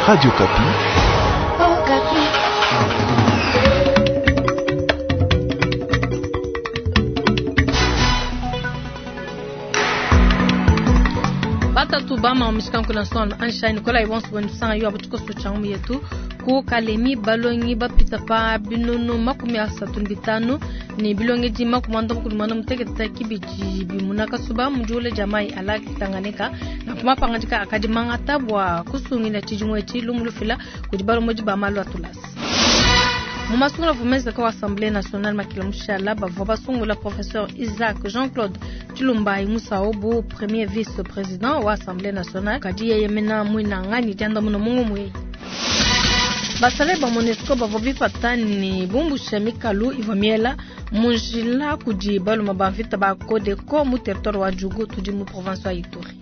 Radio Kapi. Oh, Kapi. Bata tubama mishkan kuna son ansha Nicolas Iwons bonisa yo abatuko suchamu yetu ku Kalemi balongi ba pitapa binunu makumi asatu bitano ni bilongi ji makumando kulumana mutegeta kibiji bimunaka suba mjule jamai alaki Tanganyika na kuma pangandika akadimanga tabwa kusungina tijumwe lumulufila kujibalo mojiba malu atulas Mumasungula vumeza kwa Assemblée nationale makilamushala bavoba sungula professeur Isaac Jean-Claude Tulumbai Musaobu premier vice-président wa Assemblée nationale kadiye yemena mwina ngani tenda muno mungu mwe Basale ba Monesco bavobi patani bumbu shemikalu ivamiela munjila kujibalo mabavita ba kode ko mu territoire wa Djougou tudi mu province wa Ituri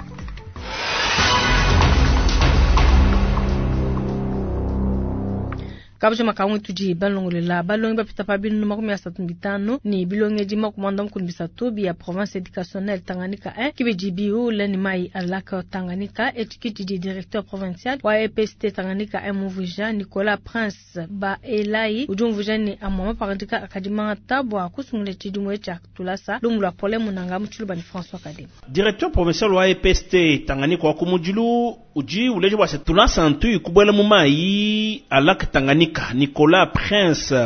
Kabje makamu tuji balongo la balongo ba pitapa binu makumi asatu bitano ni bilonge di makumanda mkunbisatu bi province éducationnelle Tanganyika 1 kibejibiu leni mai alaka Tanganyika etikiti di directeur provincial wa EPST Tanganyika 1 Mvuja Nicolas Prince ba Elai ujumvuja ni amama parandika akadima tabwa kusungule tidumwe cha tulasa lumula polemu nanga mchuluba ni François Kadem directeur provincial wa EPST Tanganyika wa kumujilu uji uleje wa tulasa ntu kubwele mumai alaka Tanganyika Nicolas Prince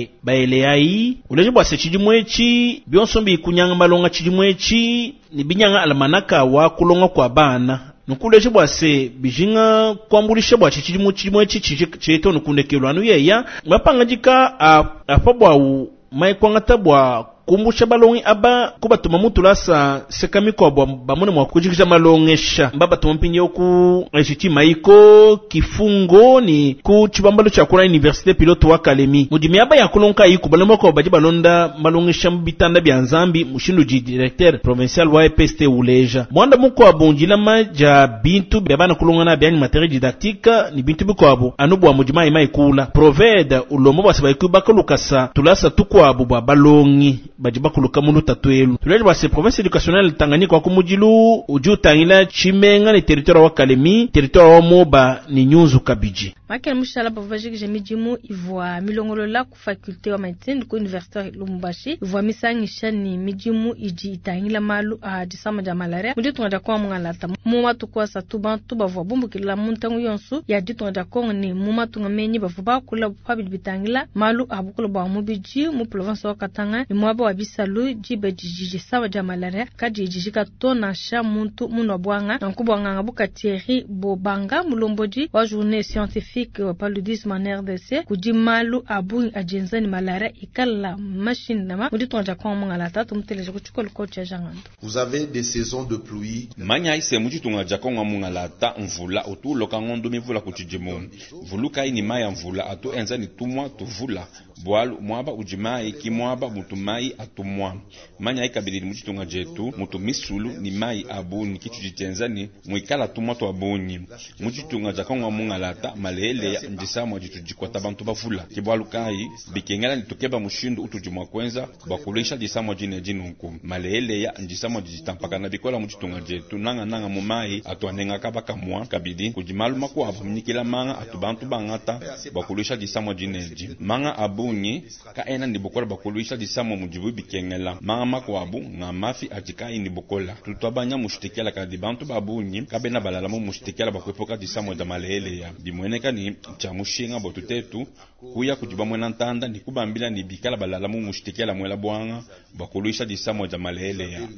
baeleai uleje bwa sechijimwechi byonsombi kunyanga malonga chijimwechi ni binyanga alamanaka wa kulonga kwa bana nukuleje bwa se bijinga kwambulisha bwa chijimwechi cheto nukundekelwa anu yeya mapangajika afabwa maikwangata bwa kumbusha balongi aba kubatuma mutulasa sekamiko bamune mwa kujikisha malongesha mbaba tumpinye ku ejiti maiko kifungo ni ku chibambalo cha kula université pilote wa Kalemi mujimi aba yakulonka yiku balomba ko baji balonda malongesha mbitanda bya nzambi mushindu ji directeur provincial wa EPST uleja mwanda muko abonjila maja bintu bebana kulongana bya ni matériel didactique ni bintu biko abo anubu mujima imaikula proved ulomo basaba ikubakolukasa tulasa tukwa bwa balongi bajiba kuluka munu tatuelu tuleje base province éducationnelle Tanganyika kwa kumujilu ujutangila chimenga ni territoire wa Kalemi territoire wa Moba ni Nyunzu Kabiji Makel mushala bavaji jemijimu ivwa milongolola ku faculté wa médecine ku université Lumumbashi ivwa misangisha ni mijimu iji itangila malu a disama ja malaria muditunga kwa mungalata muma tukwa satuba tubavwa bumbukila muntangu yonsu ya ditunga kwa ni muma tunga menyi bavuba kula pabil bitangila malu abukula ba mubiji mu province wa Katanga ni mwaba wa bisalu jibe jiji sawa ja malaria kadi jijika tona sha muntu munobwanga na kubwanga ngabuka Thierry Bobanga mulomboji wa journée scientifique paludisme en RDC kujimalu abu agenzani malaria ikala machine nama muditonja kwa mungalata tumteleje kuchukol kocha jangando. Vous avez des saisons de pluie. Manya ise muditonga jakonga mungalata mvula otu lokangondo mivula kuchijimu vuluka ini maya mvula atu enzani tumwa tuvula bwalu mwaba ujimai kimwaba mutumai atumwa manya ikabili muditonga jetu mutumisulu ni mai abu ni kitu jitenzani muikala tumwa to abunyi muditonga jakonga mungalata malele ya ndisamwa jitujikwata bantu bafula kibwalu kai bikengala nitokeba mushindu utujimwa kwenza bakulisha disamwa jine jinunku malele ya ndisamwa jitampaka na bikola muditonga jetu nanga mumai atwanenga kabaka mwa kabidi kujimalu makwa abumnikila manga atubantu bangata bakulisha disamwa jineji manga abunyi kaena ndibokola bakulisha disamwa mujibu bikengela manga makwabu ngamafi atikai ndibokola tutwabanya mushtikela kadibantu babunyi kabena balalamu mushtikela bakwepoka disamwa da malele ya dimweneka ni chamushinga botutetu kuya kujiba mwena ntanda ni kubambila ni bikala balalamu mushtikela mwela bwanga bakuluisha disamwa ja malele ya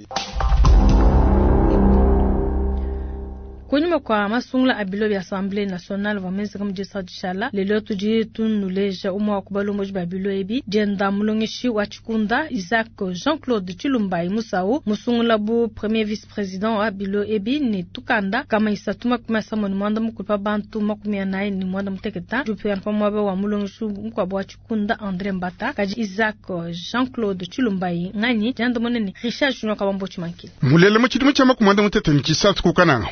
Kunyuma kwa masungula abilo ya Assemblée nationale vameza kama jesa dishala lelo tuji tunuleja umwa wakubalo moji babilo ebi jenda mulongeshi wa chikunda Isaac Jean-Claude Tulumbai Musao musungula bu premier vice-président wa abilo ebi ni tukanda kama isatuma kumasa mwanda mkulipa bantu makumia nae ni mwanda mteketa jupian pa mwabe wa mulongeshi mkwabu wa chikunda André Mbata kaji Isaac Jean-Claude Tulumbai ngani jenda mweneni Richard Junior kabambo chimanki mulele mchidimu chama kumwanda mtete ni chisatu kukana ukasa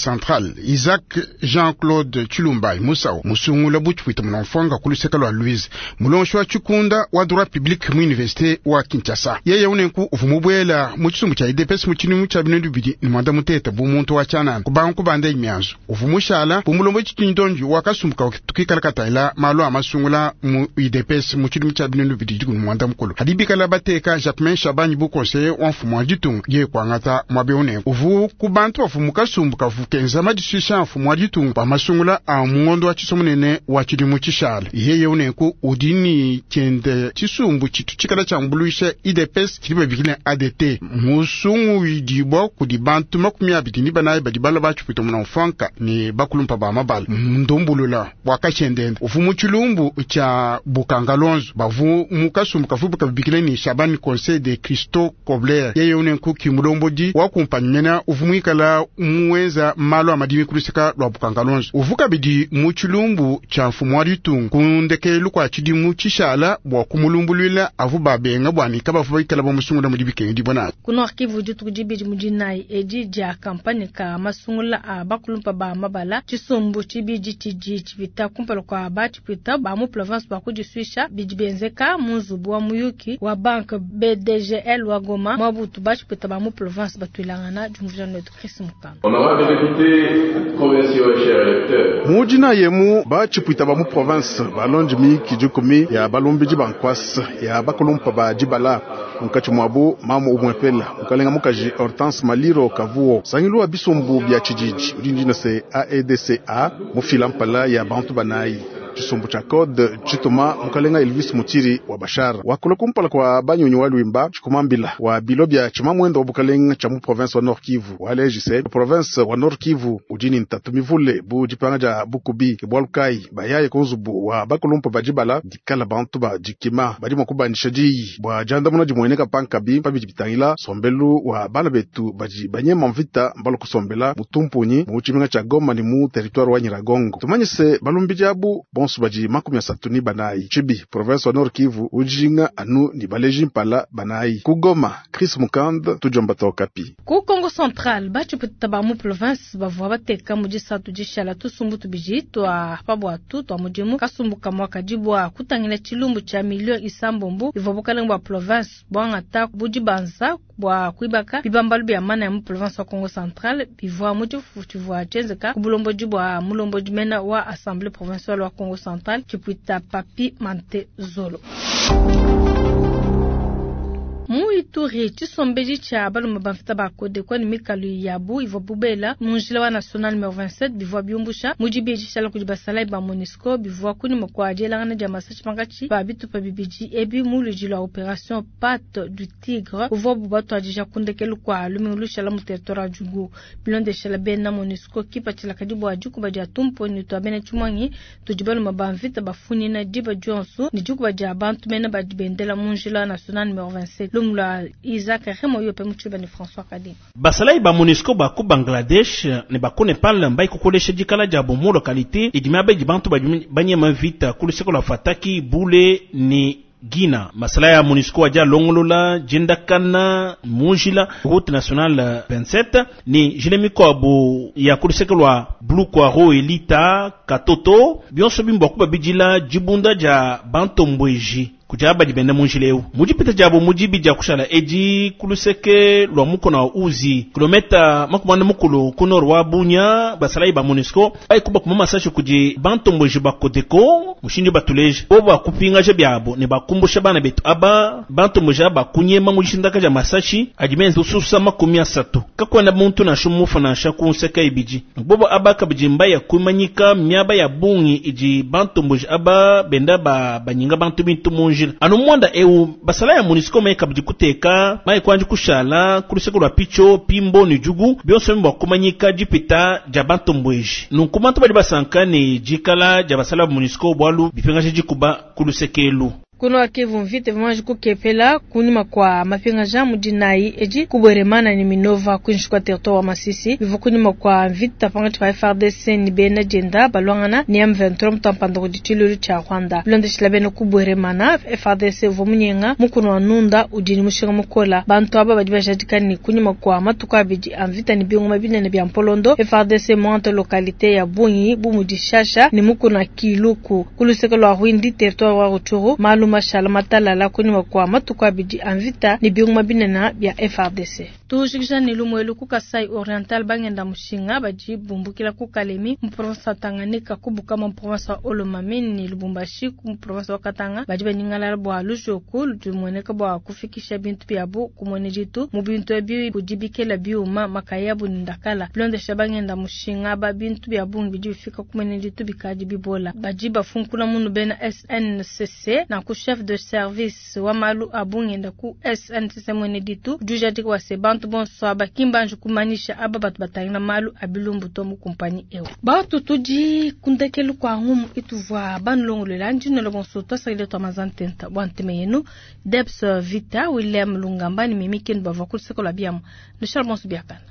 Central Isaac Jean-Claude Chilumba Musao musungula buchwita mnamfonga kuluseka lwa Louise mulonshwa chikunda wa droit public mu université wa Kinshasa yeye unenku uvumubwela mu chisumbu cha IDPS mu chinu cha binendu bidi nimanda muteta bumuntu wa chanana kubanku banda imyanzo uvumushala bumulombo chinyindonju wakasumbuka tukikalakata ila malo amasungula mu IDPS mu chinu cha binendu bidi jigu nimanda mukulu hadibikala bateka Jacquemain Chabanyi bu conseiller wa mfumu jitung ye kwangata mwabeone uvu kubantu wafumuka sumbuka vukenza madisisha mfumu jitung pa masungula a mungondo wa chisomunene wa chidimu chishala yeye unenku udini kende chisumbu chitu chikala chambuluisha IDPS chiliba bikile ADT musungu widibo kudibantu makumi abiti ni banaye badibala bachupito mnamfanka ni bakulumpa ba mabala ndombulula wakachendende ufumu chilumbu cha bukangalonzo bavu mukasumbu kafubuka bikile ni Shabani Conseil de Christo Kobler yeye unenku kimulomboji wakumpanyena ufumwikala muweza malo amadimi kulisika lwa bukangalonzo uvuka bidi muchilumbu cha mfumu wa ritung kundekelu kwa chidimu chishala bwa kumulumbulila avuba benga bwani kabafu ikala bamusungula mudibike ndibona kuno arkivu jutugujibiji mujinai eji ja kampanye ka masungula abakulumpa ba mabala chisumbu chibiji chivita kumpalo kwa abati pita ba mu province ba kujiswisha bijibenzeka muzubu wa muyuki wa bank BDGL wa Goma mwabutu bachi pita ba mu province batwilangana jumvujano edu Chris Mukano honorable député provinciaux et chers électeurs mujina yemu bachi pita ba mu province balonji mi kijukumi ya balombiji bankwas ya bakulumpa ba jibala mkachi mwabu mamu umwepela mkalenga mukaji Hortense Maliro Kavuo sangilu abisombu bya chijiji udinjina se AEDCA mufilampala ya bantu banayi chisumbu cha code chitoma mkalenga Elvis Mutiri wa Bashar wakulokumpala kwa banyonyi walwimba chikumambila wa bilobya chimamwendo obukalenga cha mu province wa Nord Kivu walejise province wa Nord Kivu ujini ntatumivule bu jipanga ja Bukubi bwalukai bayaye konzubu wa bakulumpa bajibala dikala bantu ba jikima badi makubanishaji bwa janda munaji mweneka pankabi pabijibitangila sombelu wa bala betu baji banye mamvita mbalo kusombela mutumpunyi mu chiminga cha Goma ni mu territoire wa Nyiragongo tumanyise balumbijabu bonsu baji makumi asatu ni banayi chibi province wa Nord Kivu ujinga anu ni baleji mpala banayi kugoma Chris Mukand tujomba tokapi ku Congo Central bachi pita mu province bavwa bateka mujisatu jishala tusumbutu biji twa pabwa tu twa mujimu kasumbuka mwaka jibwa kutangina chilumbu cha milio isambombu ivobukala province bwanga ta bujibanza bwa kuibaka bibambalu bya mana ya mu province wa Congo Central bivwa mujifu tivwa chenzeka kubulombo jibwa mulombo jimena wa assemblée provinciale wa Congo Central chipuita Papi Mante Zolo Muituri chisombeji cha baluma bamfita bakode kwa ni mikalu yabu ivo bubela munjila wa national numéro 27 bivwa biumbusha mujibeji shala kujibasala ba MONUSCO bivwa kuni mokwaje langana jamasa chipangachi ba bitu pa bibiji ebi mulujila opération Patte du Tigre uvo bubato ajija kundekelu kwa lumingulu shala mu territoire jugu bilonde shala bena MONUSCO kipa chila kadibu ajuku baja tumpo ni to bene chumwangi tujibaluma bamfita bafuni na diba jonsu ni juku baja bantu mena badibendela munjila national numéro 27 Lumla Isaac Remo yope mchiba ni François Kadima basalai ba MONUSCO ba ku Bangladesh ne ba ku Nepal mbai kukolesha jikala jabo mu localité idimaba jibantu banye mavita kuliseko la fataki bule ni Gina masala ya MONUSCO aja longolola jindakana mujila route nationale 27 ni jilemi kwabo ya kulisekelwa Blue Kwaro Elita Katoto bionso bimbo kuba bijila jibunda ja bantombweji kujaba dibenda munjileu mujipita jabo mujibi ja kushala eji kuluseke lwa muko na uzi kilometa makumana mukulu kunor wa bunya basalai ba MONUSCO ay kuba kuma masaje kuji bantombo jiba kodeko mushindi batuleje oba kupinga je byabo ne bakumbusha bana betu aba bantombo jaba kunyema mujinda kaja masachi ajimenzo susa makumi asatu kakwenda muntu na shumu fana shakunseka ibiji bobo aba kabijimba ya kumanyika myaba ya bungi iji bantombo aba benda banyinga bantu bintu munji anu mwanda basala ya MONUSCO mai kabidi kuteka mai kwanji kushala kuliseko lwa picho pimbo ni jugu bionso mba kumanyika jipita jabanto mbweji nunkumanto badi basankane jikala jabasala ya MONUSCO bwalu bipenga jikuba kulusekelu kuno Kivu mvite vimanje kukepela kunima kwa mapinga jamu jinai eji kubweremana ni Minova kunshukwa territoire wa Masisi bivu kunima kwa mvite pangati pa FARDC ni bena jenda balwangana ni M23 mtampando kujitulu cha Rwanda blonde shilabeno kubweremana FARDC vomunyenga mukuno anunda ujini mushinga mukola bantu aba bajibajadikani kunima kwa matuka biji amvita ni biongoma binene bya Mpolondo FARDC mwante lokalite ya Bunyi bumudishasha ni mukuno kiluku kulusekelo wa Rwindi territoire wa Rutshuru maluma shala matalala kunima kwa matuka biji amvita ni biongoma binene bya FARDC tujikisha ni lumwelu kukasai oriental bangenda mushinga baji bumbukila kukalemi mprovince Tanganyika kubuka mprovince Olomami ni Lubumbashi kumprovince wa Katanga baji baningala bwa lujoku lumweneka bwa kufikisha bintu byabo kumone jitu mu bintu ebi kujibikela biuma makayabu ndakala blonde shabangenda mushinga ba bintu byabo bijifika kumone jitu bikaji bibola baji bafunkula munu bena SNCC na ku chef de service wa malu abungenda ku SNCC mwene jitu jujati kwa sebantu bonso bakimbanju kumanisha aba batu batangina malu abilumbu tomu kumpani ewo batu tuji kundekelu kwa ngumu ituvwa banlongo lelanjino lebonso tosagile to mazantenta bwanteme yenu Debs Vita William Lungamba ni mimiken bavakul sekola biamu no charbonsu biakana